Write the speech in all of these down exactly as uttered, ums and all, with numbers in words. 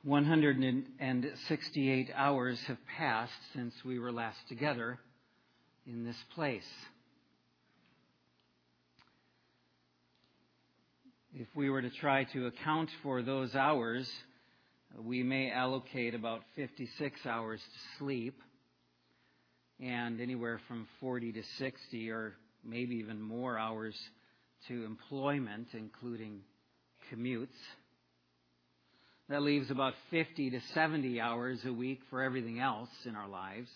one hundred sixty-eight hours have passed since we were last together in this place. If we were to try to account for those hours, we may allocate about fifty-six hours to sleep and anywhere from forty to sixty or maybe even more hours to employment, including commutes. That leaves about fifty to seventy hours a week for everything else in our lives.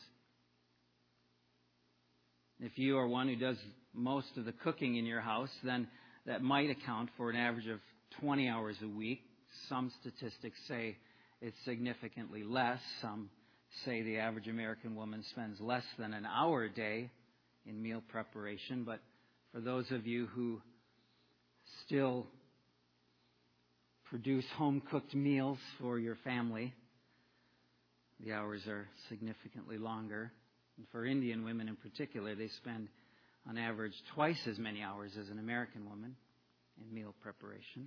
If you are one who does most of the cooking in your house, then that might account for an average of twenty hours a week. Some statistics say it's significantly less. Some say the average American woman spends less than an hour a day in meal preparation. But for those of you who still produce home-cooked meals for your family, the hours are significantly longer. And for Indian women in particular, they spend on average twice as many hours as an American woman in meal preparation.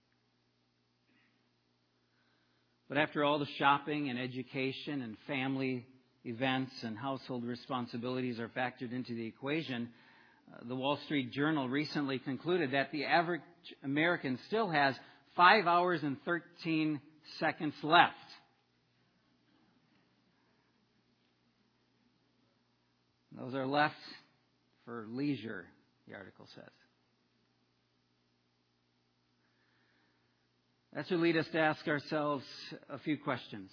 But after all the shopping and education and family events and household responsibilities are factored into the equation, uh, the Wall Street Journal recently concluded that the average American still has five hours and thirteen seconds left. Those are left for leisure, the article says. That should lead us to ask ourselves a few questions.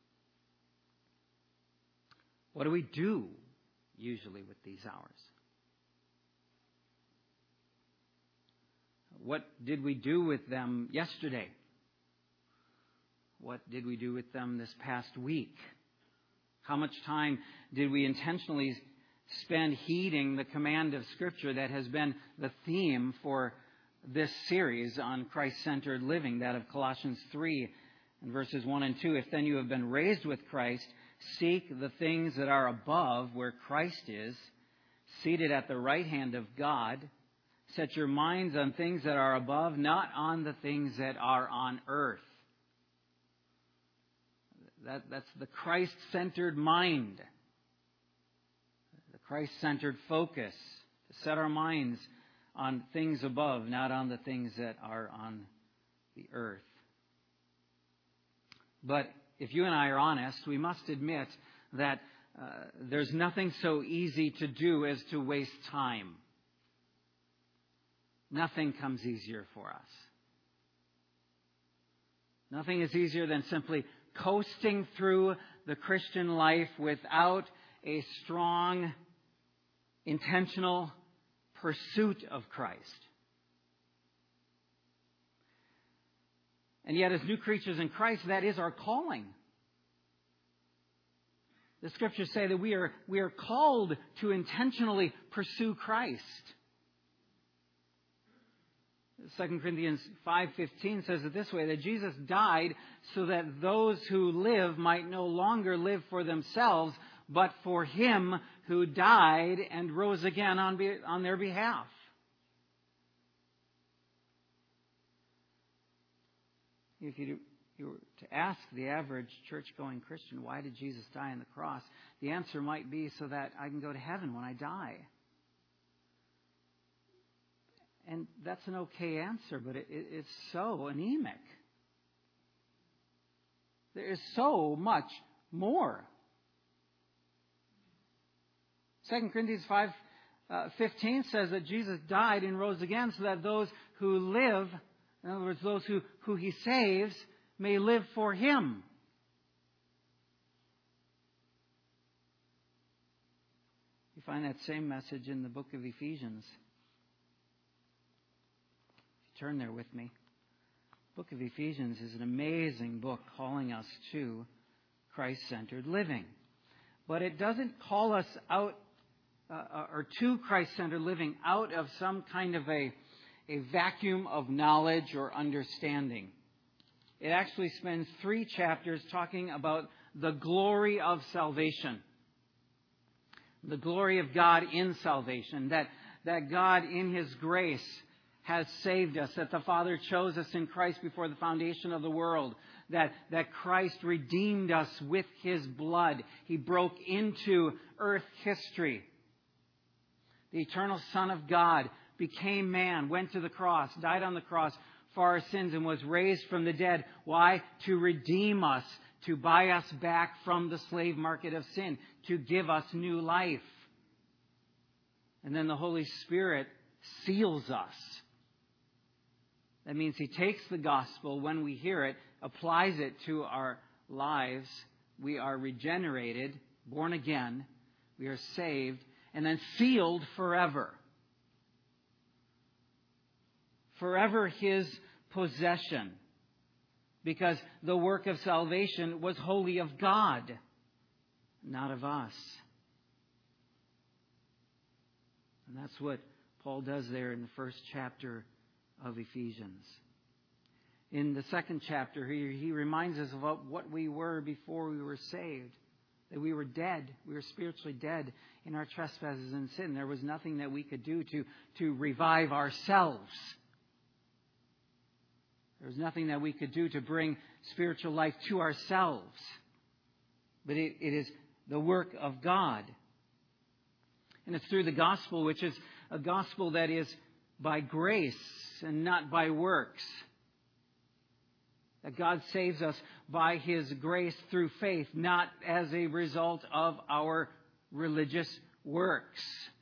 What do we do usually with these hours? What did we do with them yesterday? What did we do with them this past week? How much time did we intentionally spend heeding the command of Scripture that has been the theme for this series on Christ-centered living, that of Colossians three and verses one and two? If then you have been raised with Christ, seek the things that are above, where Christ is, seated at the right hand of God. Set your minds on things that are above, not on the things that are on earth. That, that's the Christ-centered mind. The Christ-centered focus. To set our minds on things above, not on the things that are on the earth. But if you and I are honest, we must admit that uh, there's nothing so easy to do as to waste time. Nothing comes easier for us. Nothing is easier than simply coasting through the Christian life without a strong, intentional pursuit of Christ. And yet, as new creatures in Christ, that is our calling. The Scriptures say that we are, we are called to intentionally pursue Christ. Second Corinthians five fifteen says it this way, that Jesus died so that those who live might no longer live for themselves, but for Him who died and rose again on, be, on their behalf. If you, you were to ask the average church-going Christian, why did Jesus die on the cross? The answer might be so that I can go to heaven when I die. And that's an okay answer, but it, it, it's so anemic. There is so much more. Second Corinthians five fifteen says that Jesus died and rose again so that those who live, in other words, those who, who He saves, may live for Him. You find that same message in the book of Ephesians. Turn there with me. The book of Ephesians is an amazing book calling us to Christ-centered living. But it doesn't call us out uh, or to Christ-centered living out of some kind of a, a vacuum of knowledge or understanding. It actually spends three chapters talking about the glory of salvation. The glory of God in salvation. That, that God in His grace has saved us, that the Father chose us in Christ before the foundation of the world, that, that Christ redeemed us with His blood. He broke into earth history. The eternal Son of God became man, went to the cross, died on the cross for our sins, and was raised from the dead. Why? To redeem us, to buy us back from the slave market of sin, to give us new life. And then the Holy Spirit seals us. That means He takes the gospel when we hear it, applies it to our lives. We are regenerated, born again. We are saved, and then sealed forever. Forever His possession. Because the work of salvation was wholly of God, not of us. And that's what Paul does there in the first chapter of Ephesians. In the second chapter, he, he reminds us of what we were before we were saved. That we were dead. We were spiritually dead in our trespasses and sin. There was nothing that we could do to, to revive ourselves. There was nothing that we could do to bring spiritual life to ourselves. But it, it is the work of God. And it's through the gospel, which is a gospel that is by grace and not by works. That God saves us by His grace through faith, not as a result of our religious works.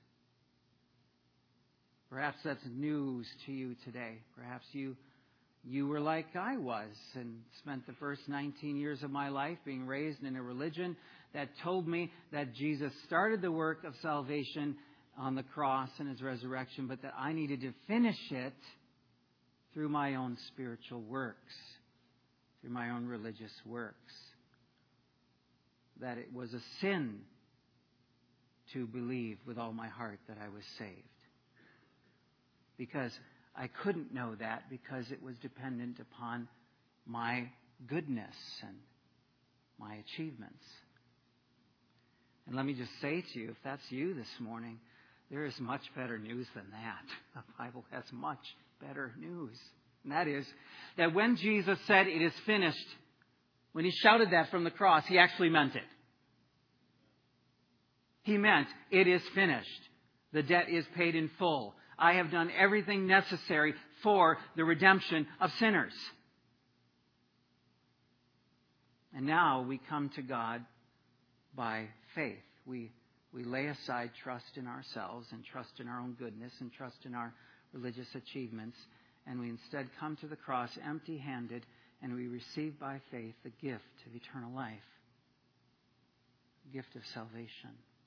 Perhaps that's news to you today. Perhaps you you were like I was and spent the first nineteen years of my life being raised in a religion that told me that Jesus started the work of salvation on the cross and His resurrection, but that I needed to finish it through my own spiritual works, through my own religious works. That it was a sin to believe with all my heart that I was saved. Because I couldn't know that because it was dependent upon my goodness and my achievements. And let me just say to you, if that's you this morning, there is much better news than that. The Bible has much better news. And that is that when Jesus said, "It is finished," when He shouted that from the cross, He actually meant it. He meant, "It is finished. The debt is paid in full. I have done everything necessary for the redemption of sinners." And now we come to God by faith. We we lay aside trust in ourselves and trust in our own goodness and trust in our religious achievements. And we instead come to the cross empty-handed, and we receive by faith the gift of eternal life, the gift of salvation.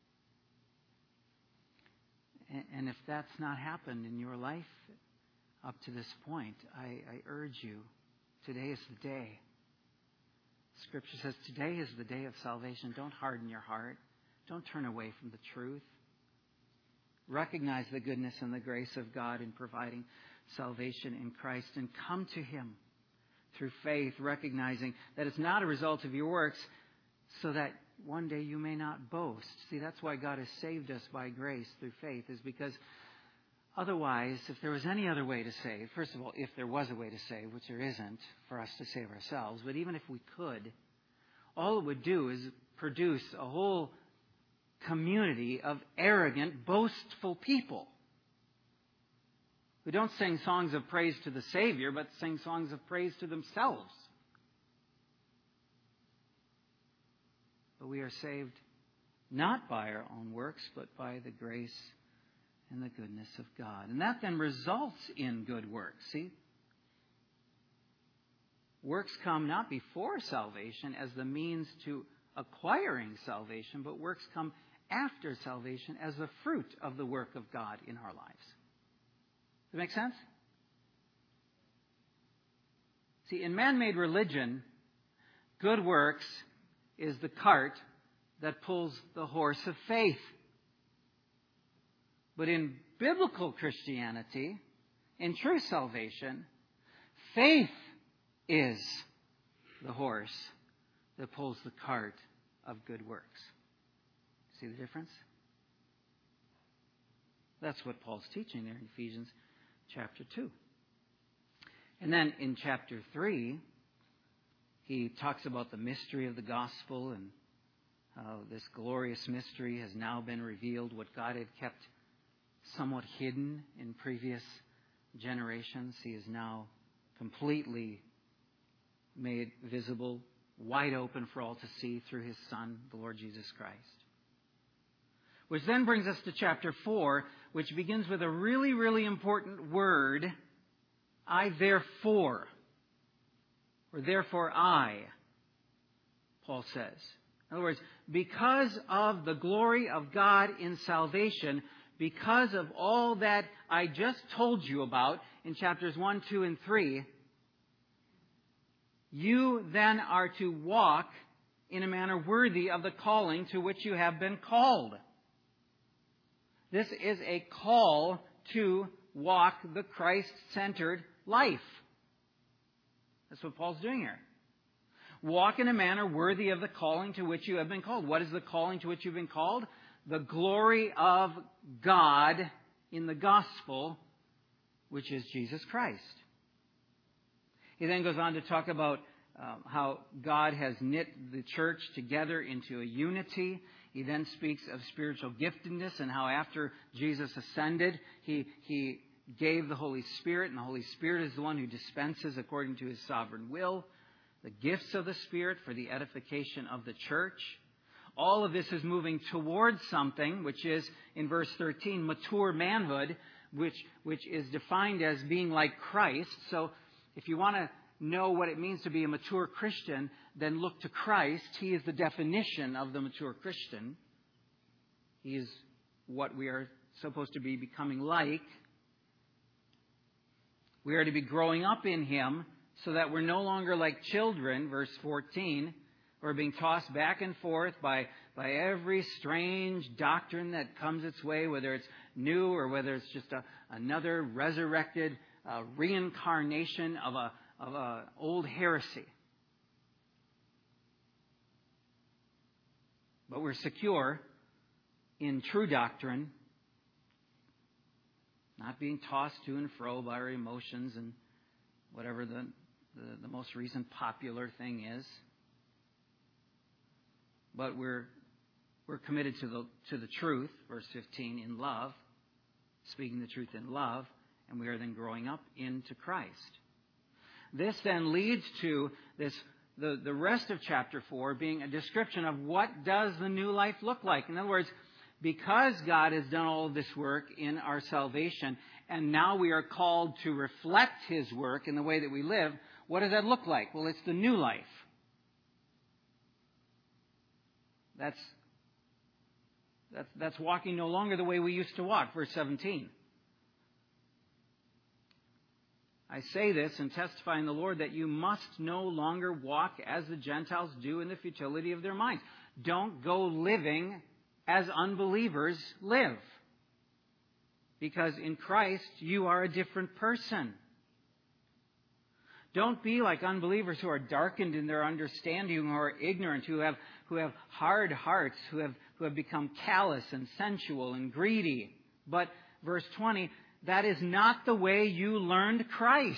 And if that's not happened in your life up to this point, I, I urge you, today is the day. Scripture says today is the day of salvation. Don't harden your heart. Don't turn away from the truth. Recognize the goodness and the grace of God in providing salvation in Christ and come to Him through faith, recognizing that it's not a result of your works, so that one day you may not boast. See, that's why God has saved us by grace through faith, is because otherwise, if there was any other way to save, first of all, if there was a way to save, which there isn't for us to save ourselves, but even if we could, all it would do is produce a whole community of arrogant, boastful people who don't sing songs of praise to the Savior, but sing songs of praise to themselves. But we are saved not by our own works, but by the grace and the goodness of God. And that then results in good works. See? Works come not before salvation as the means to acquiring salvation, but works come after salvation as the fruit of the work of God in our lives. Does that make sense? See, in man-made religion, good works is the cart that pulls the horse of faith. But in biblical Christianity, in true salvation, faith is the horse that pulls the cart of good works. See the difference? That's what Paul's teaching there in Ephesians chapter two. And then in chapter three, he talks about the mystery of the gospel and how this glorious mystery has now been revealed, what God had kept somewhat hidden in previous generations. He is now completely made visible, wide open for all to see through His Son, the Lord Jesus Christ. Which then brings us to chapter four, which begins with a really, really important word, I therefore, or therefore I, Paul says. In other words, because of the glory of God in salvation, because of all that I just told you about in chapters one, two, and three, you then are to walk in a manner worthy of the calling to which you have been called. This is a call to walk the Christ-centered life. That's what Paul's doing here. Walk in a manner worthy of the calling to which you have been called. What is the calling to which you've been called? The glory of God in the gospel, which is Jesus Christ. He then goes on to talk about um, how God has knit the church together into a unity. He then speaks of spiritual giftedness and how after Jesus ascended, He, he gave the Holy Spirit, and the Holy Spirit is the one who dispenses according to His sovereign will the gifts of the Spirit for the edification of the church. All of this is moving towards something, which is, in verse thirteen, mature manhood, which, which is defined as being like Christ. So if you want to know what it means to be a mature Christian, then look to Christ. He is the definition of the mature Christian. He is what we are supposed to be becoming like. We are to be growing up in Him so that we're no longer like children, verse fourteen, who are being tossed back and forth by, by every strange doctrine that comes its way, whether it's new or whether it's just a, another resurrected uh, reincarnation of a of a old heresy. But we're secure in true doctrine, not being tossed to and fro by our emotions and whatever the, the, the most recent popular thing is. But we're we're committed to the to the truth, verse fifteen, in love, speaking the truth in love, and we are then growing up into Christ. This then leads to this the, the rest of chapter four being a description of what does the new life look like. In other words, because God has done all of this work in our salvation, and now we are called to reflect His work in the way that we live, what does that look like? Well, it's the new life. That's, that's, that's walking no longer the way we used to walk, verse seventeen. I say this and testify in the Lord that you must no longer walk as the Gentiles do in the futility of their minds. Don't go living as unbelievers live. Because in Christ, you are a different person. Don't be like unbelievers who are darkened in their understanding, who are ignorant, who have who have hard hearts, who have who have become callous and sensual and greedy. But verse twenty, that is not the way you learned Christ.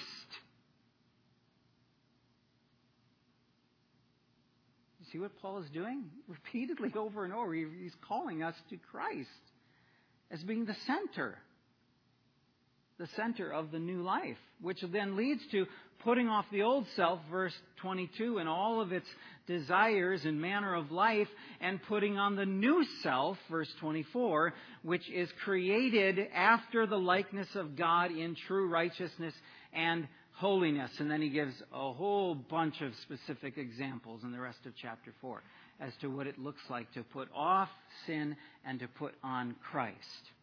You see what Paul is doing? Repeatedly over and over, he's calling us to Christ as being the center. The center of the new life, which then leads to putting off the old self, verse twenty-two, and all of its desires and manner of life, and putting on the new self, verse twenty-four, which is created after the likeness of God in true righteousness and holiness. And then he gives a whole bunch of specific examples in the rest of chapter four as to what it looks like to put off sin and to put on Christ.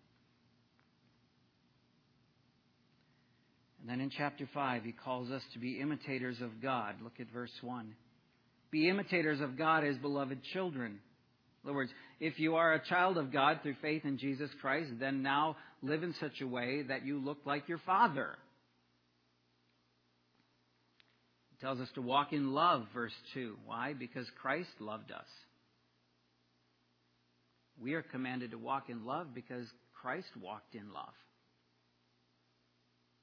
And then in chapter five, he calls us to be imitators of God. Look at verse one. Be imitators of God as beloved children. In other words, if you are a child of God through faith in Jesus Christ, then now live in such a way that you look like your Father. It tells us to walk in love, verse two. Why? Because Christ loved us. We are commanded to walk in love because Christ walked in love.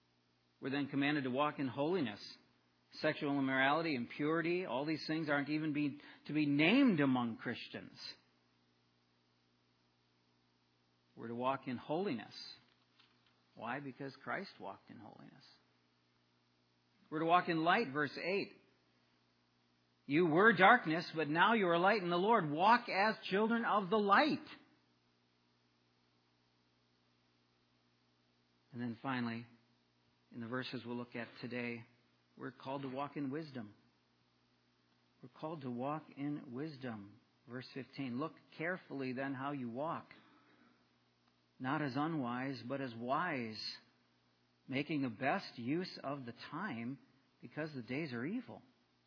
We're then commanded to walk in holiness. Sexual immorality, impurity, all these things aren't even be, to be named among Christians. We're to walk in holiness. Why? Because Christ walked in holiness. We're to walk in light, verse eight. You were darkness, but now you are light in the Lord. Walk as children of the light. And then finally, in the verses we'll look at today, we're called to walk in wisdom. We're called to walk in wisdom. Verse fifteen, look carefully then how you walk, not as unwise, but as wise, making the best use of the time, because the days are evil.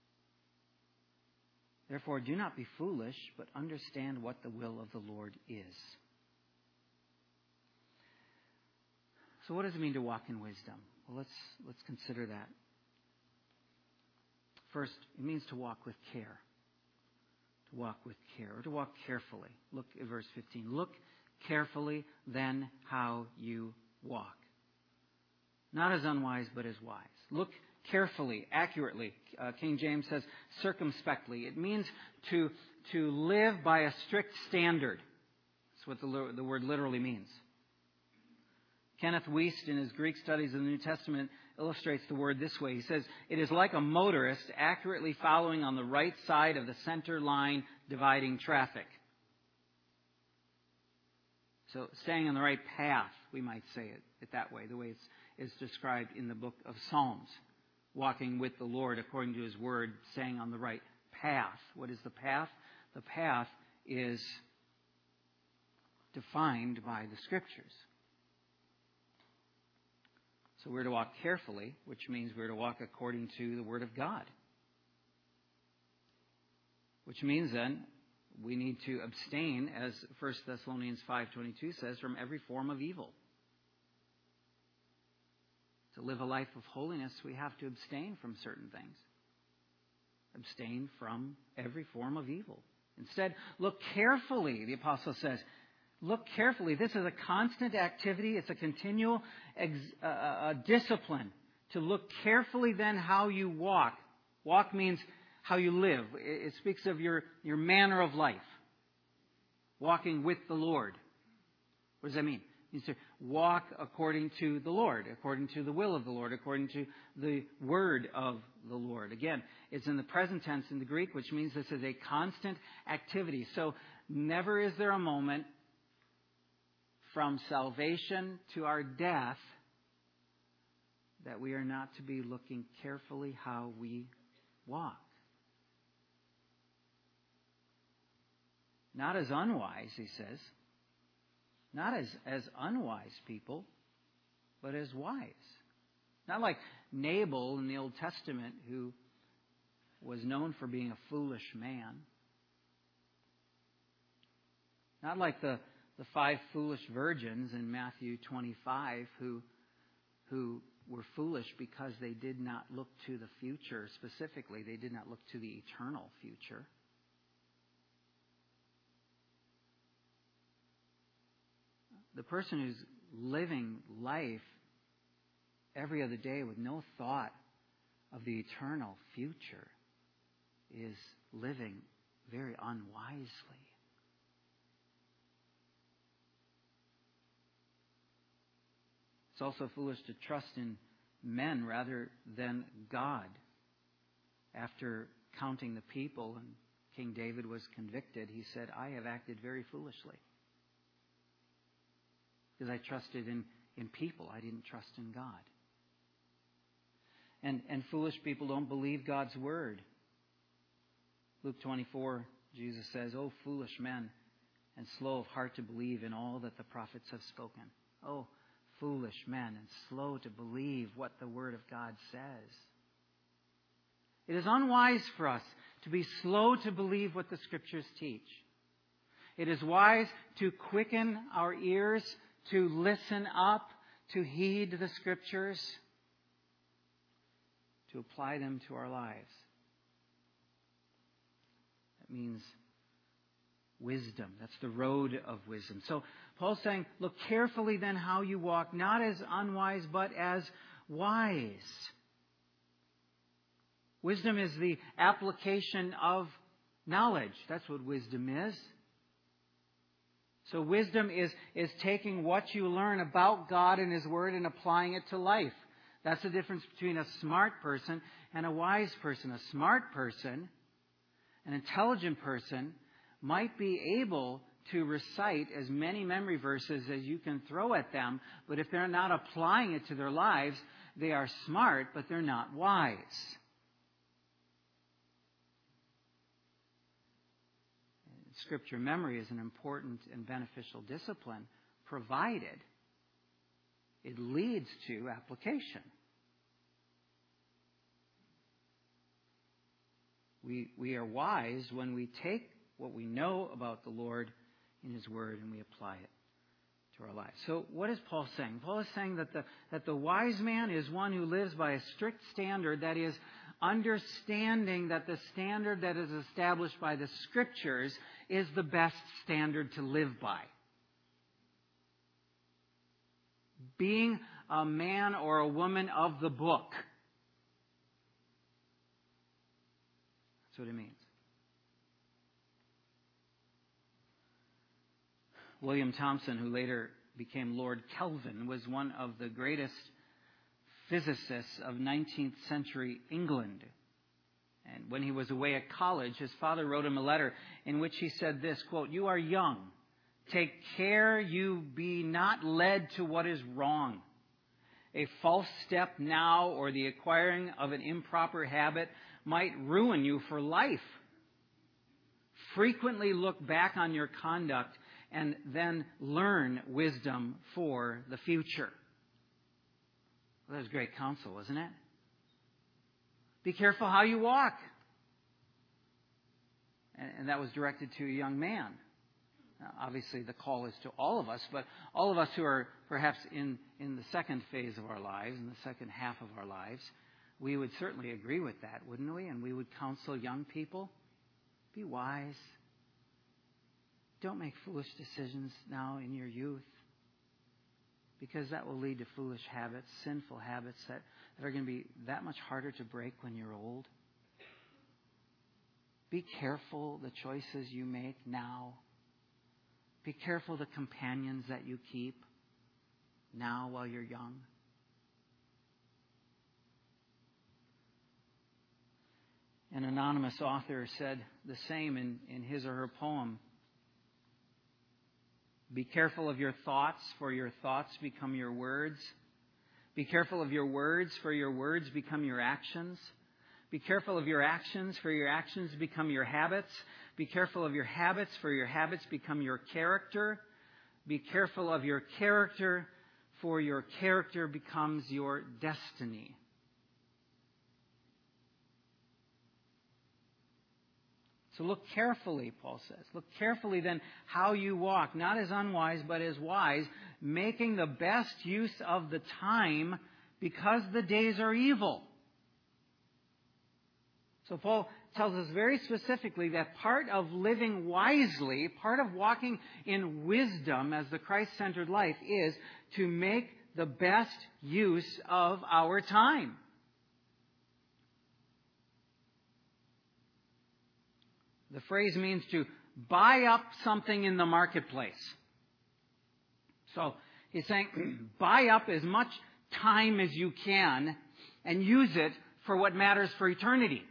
Therefore, do not be foolish, but understand what the will of the Lord is. So what does it mean to walk in wisdom? Well, let's let's consider that. First, it means to walk with care. To walk with care, or to walk carefully. Look at verse fifteen. Look carefully then how you walk. Not as unwise, but as wise. Look carefully, accurately. Uh, King James says circumspectly. It means to, to live by a strict standard. That's what the, the word literally means. Kenneth Wuest, in his Greek studies of the New Testament, illustrates the word this way. He says, it is like a motorist accurately following on the right side of the center line dividing traffic. So staying on the right path, we might say it, it that way, the way it's, it's described in the book of Psalms. Walking with the Lord according to His Word, staying on the right path. What is the path? The path is defined by the Scriptures. So we're to walk carefully, which means we're to walk according to the Word of God. Which means then we need to abstain, as First Thessalonians five twenty-two says, from every form of evil. To live a life of holiness, we have to abstain from certain things. Abstain from every form of evil. Instead, look carefully, the apostle says. Look carefully. This is a constant activity. It's a continual ex- uh, uh, discipline. To look carefully then how you walk. Walk means how you live. It, it speaks of your, your manner of life. Walking with the Lord. What does that mean? It means to walk according to the Lord, according to the will of the Lord, according to the word of the Lord. Again, it's in the present tense in the Greek, which means this is a constant activity. So never is there a moment from salvation to our death that we are not to be looking carefully how we walk. Not as unwise, he says. Not as, as unwise people, but as wise. Not like Nabal in the Old Testament, who was known for being a foolish man. Not like the, the five foolish virgins in Matthew twenty-five who, who were foolish because they did not look to the future. Specifically, they did not look to the eternal future. The person who's living life every other day with no thought of the eternal future is living very unwisely. It's also foolish to trust in men rather than God. After counting the people and King David was convicted, he said, I have acted very foolishly. Because I trusted in, in people. I didn't trust in God. And, and foolish people don't believe God's word. Luke twenty-four, Jesus says, O foolish men, and slow of heart to believe in all that the prophets have spoken. Oh, foolish men, and slow to believe what the word of God says. It is unwise for us to be slow to believe what the Scriptures teach. It is wise to quicken our ears, to listen up, to heed the Scriptures, to apply them to our lives. That means wisdom. That's the road of wisdom. So Paul's saying, look carefully then how you walk, not as unwise, but as wise. Wisdom is the application of knowledge. That's what wisdom is. So wisdom is, is taking what you learn about God and His Word and applying it to life. That's the difference between a smart person and a wise person. A smart person, an intelligent person, might be able to recite as many memory verses as you can throw at them, but if they're not applying it to their lives, they are smart, but they're not wise. Scripture memory is an important and beneficial discipline, provided it leads to application. We, we are wise when we take what we know about the Lord in His Word and we apply it to our lives. So what is Paul saying? Paul is saying that the, that the wise man is one who lives by a strict standard, that is, understanding that the standard that is established by the Scriptures is the best standard to live by. Being a man or a woman of the book. That's what it means. William Thomson, who later became Lord Kelvin, was one of the greatest physicists of nineteenth century England. And when he was away at college, his father wrote him a letter in which he said this, quote, "You are young. Take care you be not led to what is wrong. A false step now or the acquiring of an improper habit might ruin you for life. Frequently look back on your conduct and then learn wisdom for the future." Well, that's great counsel, isn't it? Be careful how you walk. And, and that was directed to a young man. Now, obviously, the call is to all of us, but all of us who are perhaps in, in the second phase of our lives, in the second half of our lives, we would certainly agree with that, wouldn't we? And we would counsel young people, be wise. Don't make foolish decisions now in your youth, because that will lead to foolish habits, sinful habits that, that are going to be that much harder to break when you're old. Be careful the choices you make now. Be careful the companions that you keep now while you're young. An anonymous author said the same in, in his or her poem. Be careful of your thoughts, for your thoughts become your words. Be careful of your words, for your words become your actions. Be careful of your actions, for your actions become your habits. Be careful of your habits, for your habits become your character. Be careful of your character, for your character becomes your destiny. So look carefully, Paul says. Look carefully then how you walk, not as unwise, but as wise, making the best use of the time because the days are evil. So Paul tells us very specifically that part of living wisely, part of walking in wisdom as the Christ-centered life is to make the best use of our time. The phrase means to buy up something in the marketplace. So he's saying, buy up as much time as you can and use it for what matters for eternity.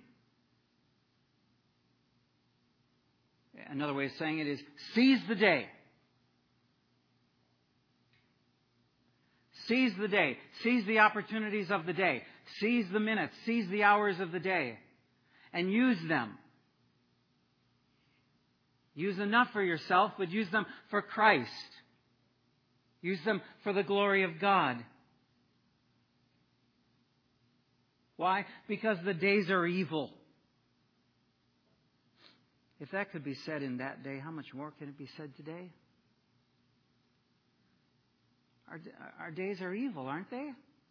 Another way of saying it is, seize the day. Seize the day. Seize the opportunities of the day. Seize the minutes. Seize the hours of the day. And use them. Use enough for yourself, but use them for Christ. Use them for the glory of God. Why? Because the days are evil. If that could be said in that day, how much more can it be said today? Our, our days are evil, aren't they?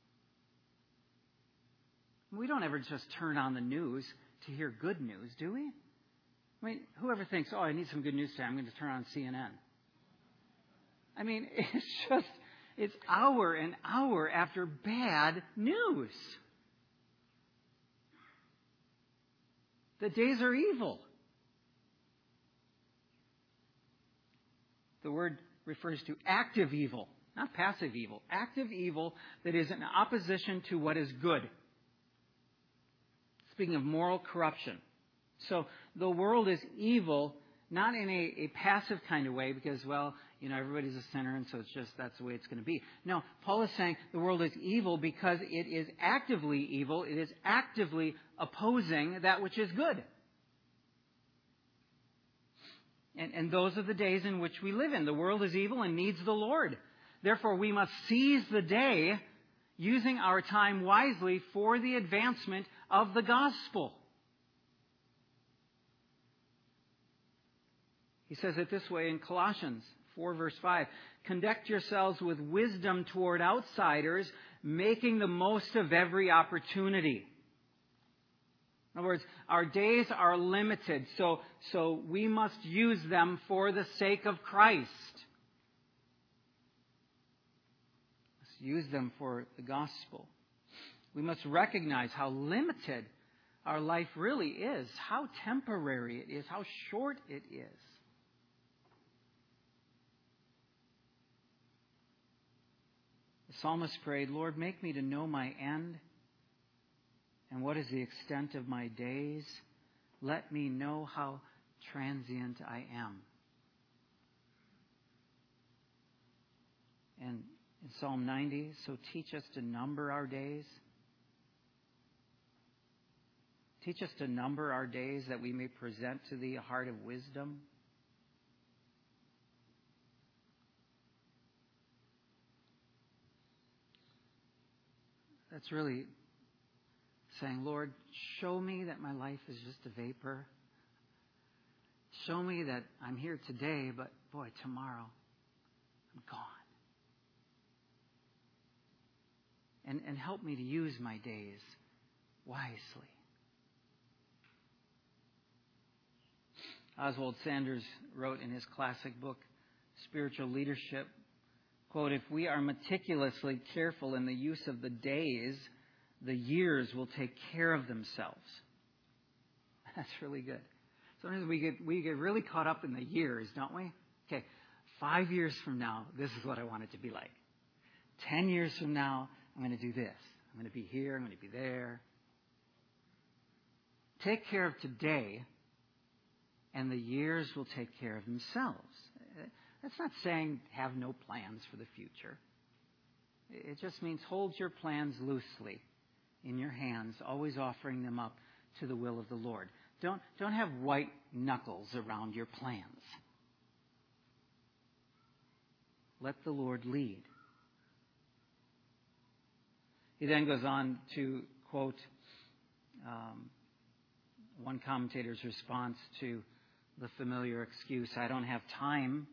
We don't ever just turn on the news to hear good news, do we? I mean, whoever thinks, oh, I need some good news today, I'm going to turn on C N N. I mean, it's just, It's hour and hour after bad news. The days are evil. The word refers to active evil, not passive evil. Active evil that is in opposition to what is good. Speaking of moral corruption. So the world is evil, not in a, a passive kind of way because, well, you know, everybody's a sinner and so it's just that's the way it's going to be. No, Paul is saying the world is evil because it is actively evil. It is actively opposing that which is good. And, and those are the days in which we live in. The world is evil and needs the Lord. Therefore, we must seize the day, using our time wisely for the advancement of the gospel. He says it this way in Colossians four, verse five. Conduct yourselves with wisdom toward outsiders, making the most of every opportunity. In other words, our days are limited, so, so we must use them for the sake of Christ. Let's use them for the gospel. We must recognize how limited our life really is, how temporary it is, how short it is. The psalmist prayed, Lord, make me to know my end. And what is the extent of my days? Let me know how transient I am. And in Psalm ninety, so teach us to number our days. Teach us to number our days that we may present to thee a heart of wisdom. That's really saying, Lord, show me that my life is just a vapor. Show me that I'm here today, but boy, tomorrow I'm gone. And, and help me to use my days wisely. Oswald Sanders wrote in his classic book, Spiritual Leadership, quote, if we are meticulously careful in the use of the days, the years will take care of themselves. That's really good. Sometimes we get we get really caught up in the years, don't we? Okay, five years from now, this is what I want it to be like. Ten years from now, I'm going to do this. I'm going to be here. I'm going to be there. Take care of today, and the years will take care of themselves. That's not saying have no plans for the future. It just means hold your plans loosely in your hands, always offering them up to the will of the Lord. Don't, don't have white knuckles around your plans. Let the Lord lead. He then goes on to quote um, one commentator's response to the familiar excuse, I don't have time.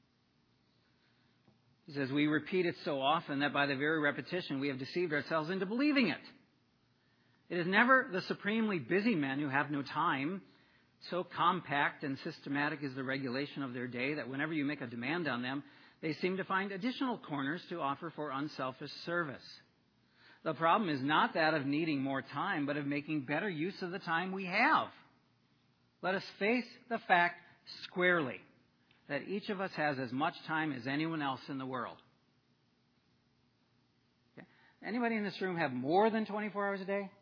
He says, we repeat it so often that by the very repetition we have deceived ourselves into believing it. It is never the supremely busy men who have no time. So compact and systematic is the regulation of their day that whenever you make a demand on them, they seem to find additional corners to offer for unselfish service. The problem is not that of needing more time, but of making better use of the time we have. Let us face the fact squarely that each of us has as much time as anyone else in the world. Okay. Anybody in this room have more than twenty-four hours a day?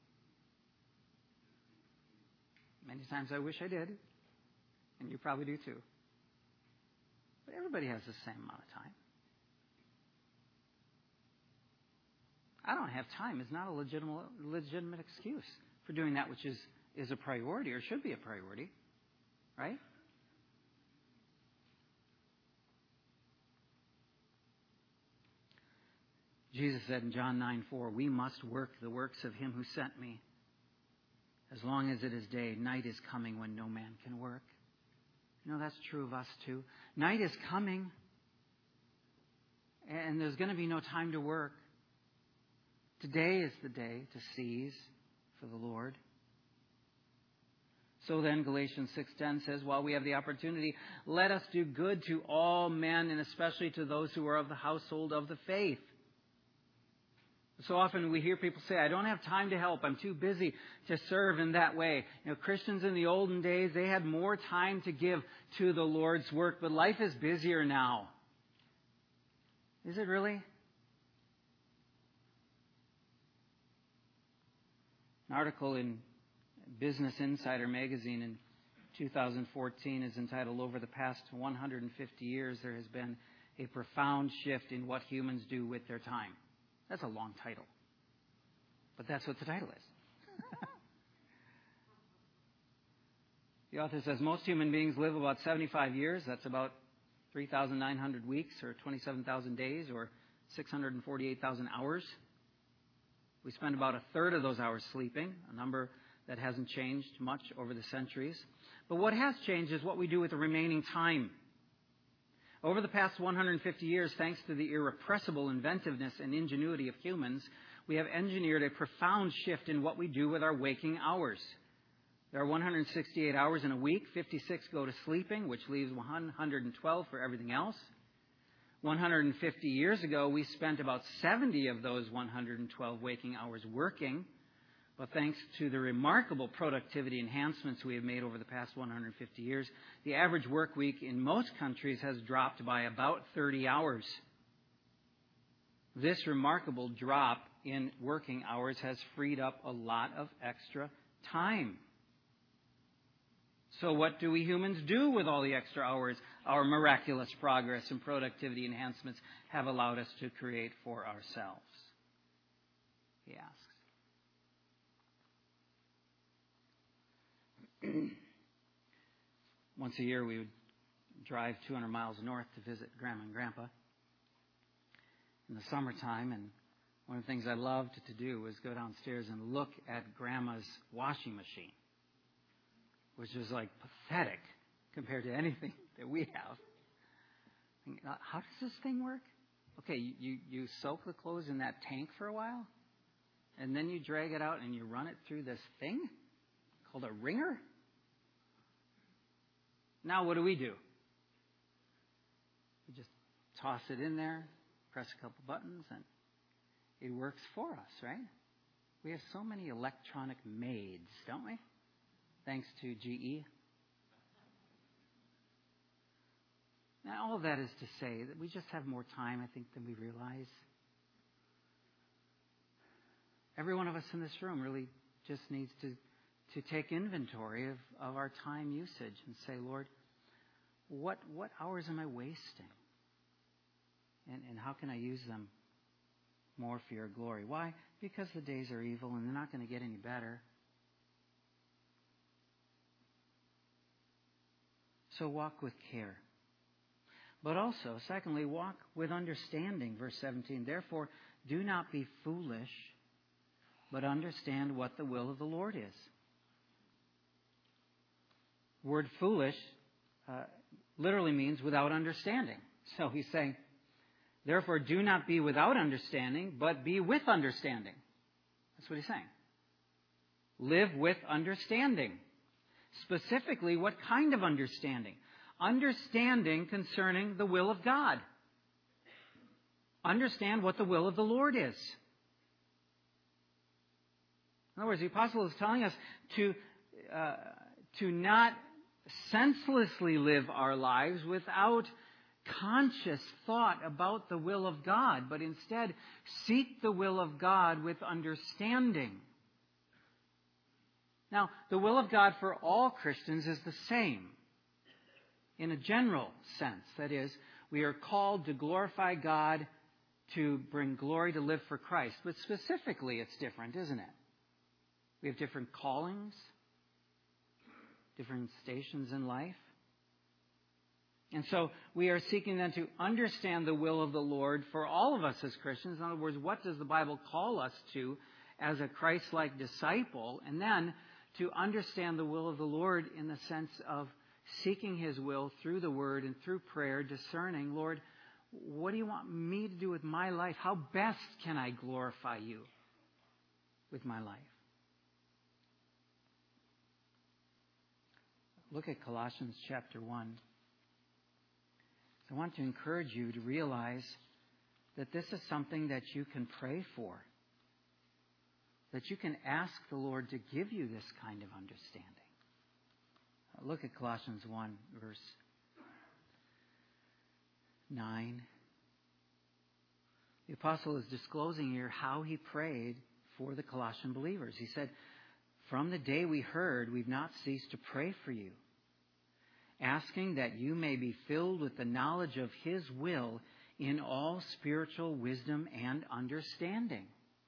Many times I wish I did, and you probably do too. But everybody has the same amount of time. I don't have time is not a legitimate, legitimate excuse for doing that which is, is a priority or should be a priority, right? Jesus said in John nine four, we must work the works of him who sent me. As long as it is day, night is coming when no man can work. You know, that's true of us too. Night is coming, and there's going to be no time to work. Today is the day to seize for the Lord. So then, Galatians six ten says, while we have the opportunity, let us do good to all men, and especially to those who are of the household of the faith. So often we hear people say, I don't have time to help. I'm too busy to serve in that way. You know, Christians in the olden days, they had more time to give to the Lord's work, but life is busier now. Is it really? An article in Business Insider magazine in two thousand fourteen is entitled, Over the Past one hundred fifty Years, There Has Been a Profound Shift in What Humans Do with Their Time. That's a long title. But that's what the title is. The author says most human beings live about seventy-five years. That's about three thousand nine hundred weeks, or twenty-seven thousand days, or six hundred forty-eight thousand hours. We spend about a third of those hours sleeping, a number that hasn't changed much over the centuries. But what has changed is what we do with the remaining time. Over the past one hundred fifty years, thanks to the irrepressible inventiveness and ingenuity of humans, we have engineered a profound shift in what we do with our waking hours. There are one hundred sixty-eight hours in a week. fifty-six go to sleeping, which leaves one hundred twelve for everything else. one hundred fifty years ago, we spent about seventy of those one hundred twelve waking hours working. But thanks to the remarkable productivity enhancements we have made over the past one hundred fifty years, the average work week in most countries has dropped by about thirty hours. This remarkable drop in working hours has freed up a lot of extra time. So what do we humans do with all the extra hours our miraculous progress and productivity enhancements have allowed us to create for ourselves? He asks. Once a year we would drive two hundred miles north to visit Grandma and Grandpa in the summertime, and one of the things I loved to do was go downstairs and look at Grandma's washing machine, which was like pathetic compared to anything that we have. How does this thing work? Okay, you, you, you soak the clothes in that tank for a while, and then you drag it out and you run it through this thing called a wringer? Now what do we do? We just toss it in there, press a couple buttons, and it works for us, right? We have so many electronic maids, don't we? Thanks to G E. Now, all of that is to say that we just have more time, I think, than we realize. Every one of us in this room really just needs to, to take inventory of, of our time usage and say, Lord, what what hours am I wasting? And, and how can I use them more for your glory? Why? Because the days are evil and they're not going to get any better. So walk with care. But also, secondly, walk with understanding. Verse seventeen, therefore, do not be foolish, but understand what the will of the Lord is. Word foolish uh, literally means without understanding. So he's saying, therefore, do not be without understanding, but be with understanding. That's what he's saying. Live with understanding. Specifically, what kind of understanding? Understanding concerning the will of God. Understand what the will of the Lord is. In other words, the apostle is telling us to uh, to not senselessly live our lives without conscious thought about the will of God, but instead seek the will of God with understanding. Now, the will of God for all Christians is the same in a general sense. That is, we are called to glorify God, to bring glory, to live for Christ. But specifically, it's different, isn't it? We have different callings, different stations in life. And so we are seeking then to understand the will of the Lord for all of us as Christians. In other words, what does the Bible call us to as a Christ-like disciple? And then to understand the will of the Lord in the sense of seeking His will through the Word and through prayer, discerning, Lord, what do you want me to do with my life? How best can I glorify you with my life? look at Colossians chapter one. So I want to encourage you to realize that this is something that you can pray for. That you can ask the Lord to give you this kind of understanding. Look at Colossians one, verse nine. The apostle is disclosing here how he prayed for the Colossian believers. He said, "From the day we heard, we've not ceased to pray for you, asking that you may be filled with the knowledge of His will in all spiritual wisdom and understanding."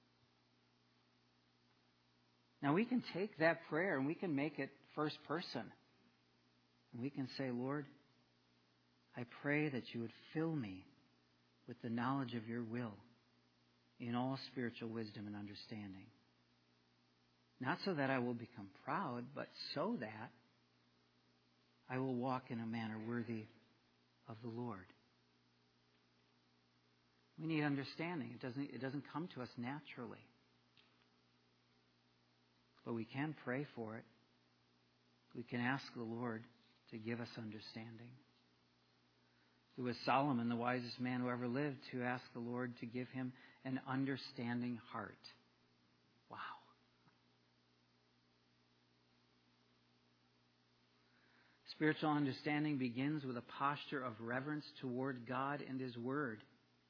Now we can take that prayer and we can make it first person. And we can say, "Lord, I pray that you would fill me with the knowledge of your will in all spiritual wisdom and understanding. Not so that I will become proud, but so that I will walk in a manner worthy of the Lord." We need understanding. It doesn't, it doesn't come to us naturally. But we can pray for it. We can ask the Lord to give us understanding. It was Solomon, the wisest man who ever lived, to ask the Lord to give him an understanding heart. Wow. Spiritual understanding begins with a posture of reverence toward God and His Word.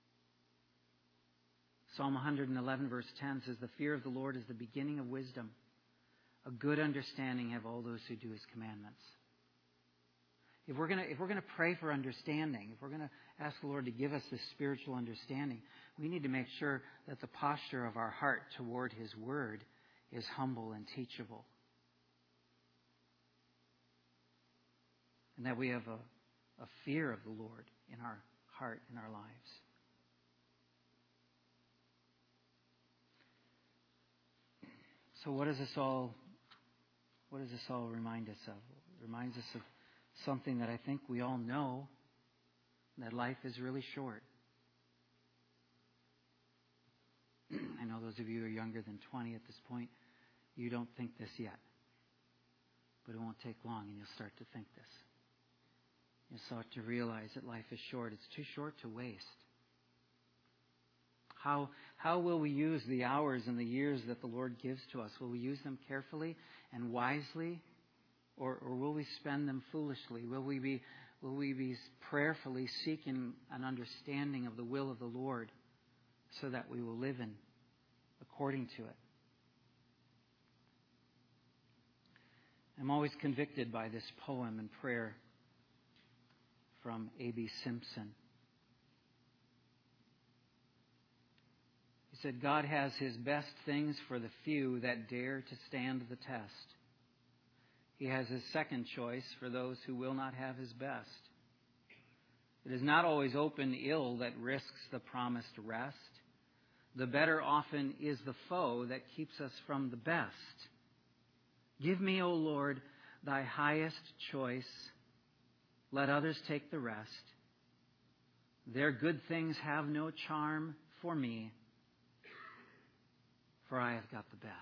Psalm one eleven verse ten says, "The fear of the Lord is the beginning of wisdom. A good understanding have all those who do His commandments." If we're going to, if we're going to pray for understanding, if we're going to ask the Lord to give us this spiritual understanding, we need to make sure that the posture of our heart toward His Word is humble and teachable. And that we have a, a fear of the Lord in our heart, in our lives. So what does this all, what does this all remind us of? It reminds us of something that I think we all know, that life is really short. I know those of you who are younger than twenty at this point, you don't think this yet. But it won't take long and you'll start to think this. You'll start to realize that life is short. It's too short to waste. How, how will we use the hours and the years that the Lord gives to us? Will we use them carefully and wisely? Or, or will we spend them foolishly? Will we be, will we be prayerfully seeking an understanding of the will of the Lord so that we will live in according to it? I'm always convicted by this poem and prayer from A B Simpson. He said, "God has His best things for the few that dare to stand the test. He has His second choice for those who will not have His best. It is not always open ill that risks the promised rest. The better often is the foe that keeps us from the best. Give me, O Lord, Thy highest choice. Let others take the rest. Their good things have no charm for me, for I have got the best."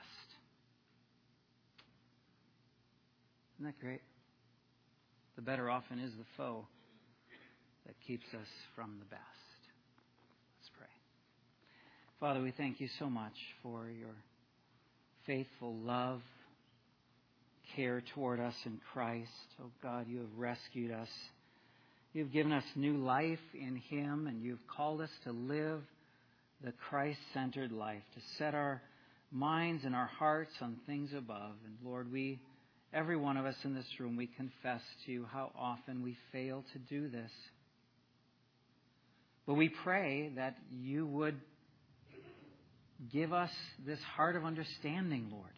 Isn't that great? The better often is the foe that keeps us from the best. Let's pray. Father, we thank You so much for Your faithful love, care toward us in Christ. Oh God, You have rescued us. You've given us new life in Him, and You've called us to live the Christ-centered life, to set our minds and our hearts on things above. And Lord, we, every one of us in this room, we confess to You how often we fail to do this. But we pray that You would give us this heart of understanding, Lord.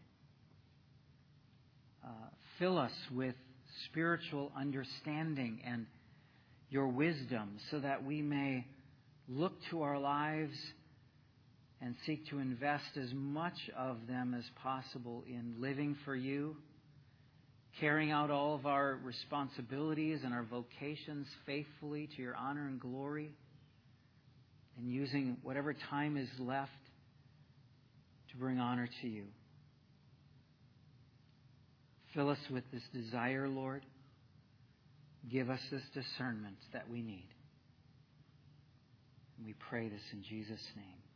Uh, fill us with spiritual understanding and Your wisdom so that we may look to our lives and seek to invest as much of them as possible in living for You, carrying out all of our responsibilities and our vocations faithfully to Your honor and glory, and using whatever time is left to bring honor to You. Fill us with this desire, Lord, Give us this discernment that we need. And we pray this in Jesus' name.